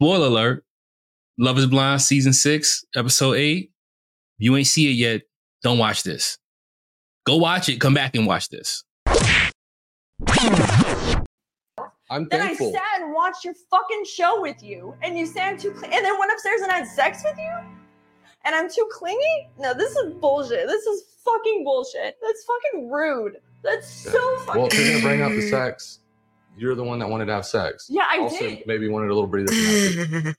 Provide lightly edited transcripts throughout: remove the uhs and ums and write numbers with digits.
spoiler alert, Love is Blind season 6, episode 8. If you ain't see it yet, don't watch this. Go watch it. Come back and watch this. I'm then thankful. I sat and watched your fucking show with you, and you said and then went upstairs and had sex with you? And I'm too clingy? No, this is bullshit. This is fucking bullshit. That's fucking rude. That's so fucking Well, if you're going to bring up the sex, you're the one that wanted to have sex. Yeah, I also, did. Maybe wanted a little breather from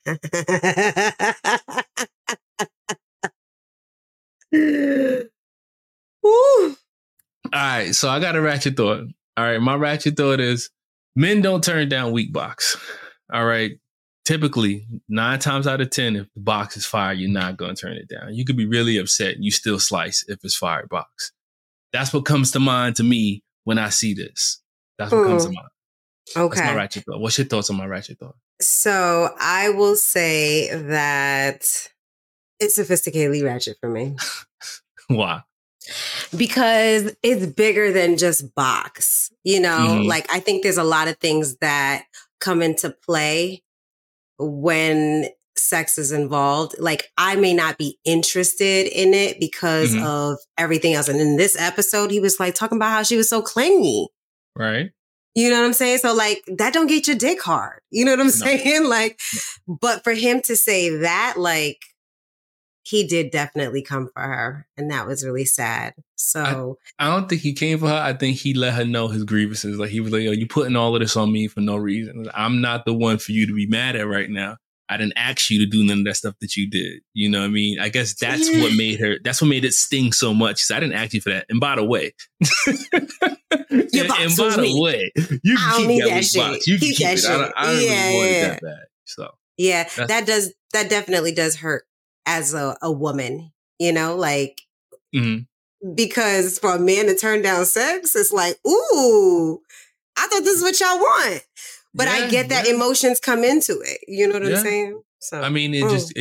that. All right, so I got a ratchet thought. All right, my ratchet thought is men don't turn down weak box. All right. Typically, 9 times out of 10, if the box is fire, you're not going to turn it down. You could be really upset and you still slice if it's fire box. That's what comes to mind to me when I see this. That's what comes to mind. Okay. That's my ratchet thought. What's your thoughts on my ratchet thought? So I will say that it's sophisticatedly ratchet for me. Why? Because it's bigger than just box. You know, like I think there's a lot of things that come into play when sex is involved. Like I may not be interested in it because of everything else. And in this episode, he was like talking about how she was so clingy. Right. You know what I'm saying? So like that don't get your dick hard. You know what I'm saying? Like, but for him to say that, like he did definitely come for her. And that was really sad. So I don't think he came for her. I think he let her know his grievances. Like he was like, yo, you putting all of this on me for no reason. I'm not the one for you to be mad at right now. I didn't ask you to do none of that stuff that you did. You know what I mean? I guess that's what made it sting so much. I didn't ask you for that. And by the way, you can keep that box. You can keep it. I don't really want it that bad. So yeah, that definitely does hurt as a woman, you know, like because for a man to turn down sex, it's like, ooh, I thought this is what y'all want. But I get that emotions come into it. You know what I'm saying? So I mean,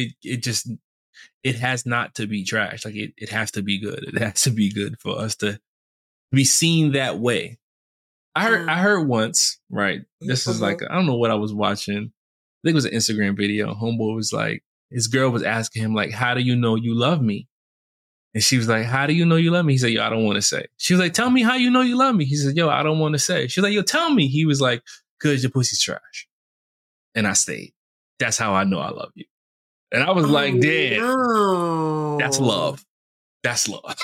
it has not to be trash. Like it has to be good. It has to be good for us to be seen that way. I heard once, right? This is like, I don't know what I was watching. I think it was an Instagram video. Homeboy was like, his girl was asking him, like, how do you know you love me? And she was like, how do you know you love me? He said, yo, I don't want to say. She was like, tell me how you know you love me. He said, yo, I don't want to say. She was like, yo, tell me. He was like, because your pussy's trash. And I stayed. That's how I know I love you. And I was like, damn, that's love. That's love.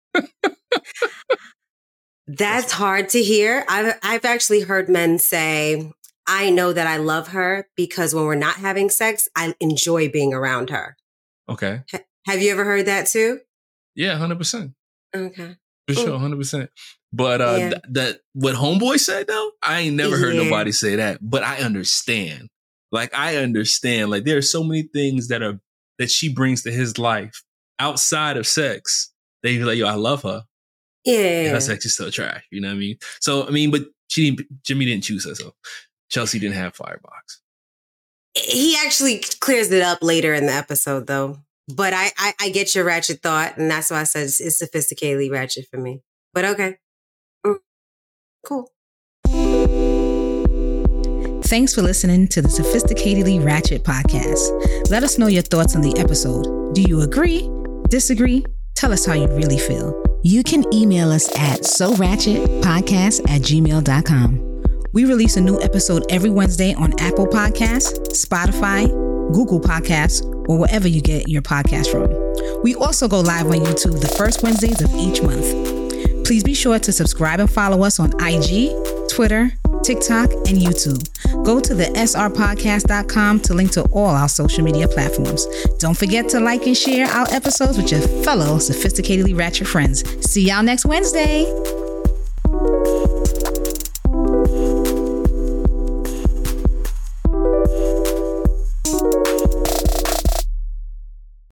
That's hard to hear. I've actually heard men say, I know that I love her because when we're not having sex, I enjoy being around her. Okay. Have you ever heard that too? Yeah, 100%. Okay. For sure, 100%. But that what homeboy said though, I ain't never heard nobody say that. But I understand. Like I understand. Like there are so many things that she brings to his life outside of sex. They be like, yo, I love her. Yeah. And her sex is still trash. You know what I mean? So I mean, but Jimmy didn't choose her, so Chelsea didn't have Firebox. He actually clears it up later in the episode though. But I get your ratchet thought, and that's why I said it's sophisticatedly ratchet for me. But okay. Cool. Thanks for listening to the Sophisticatedly Ratchet podcast. Let us know your thoughts on the episode. Do you agree? Disagree? Tell us how you really feel. You can email us at soratchetpodcast@gmail.com. We release a new episode every Wednesday on Apple Podcasts, Spotify, Google Podcasts, or wherever you get your podcast from. We also go live on YouTube the first Wednesdays of each month. Please be sure to subscribe and follow us on IG, Twitter, TikTok, and YouTube. Go to the srpodcast.com to link to all our social media platforms. Don't forget to like and share our episodes with your fellow sophisticatedly ratchet friends. See y'all next Wednesday.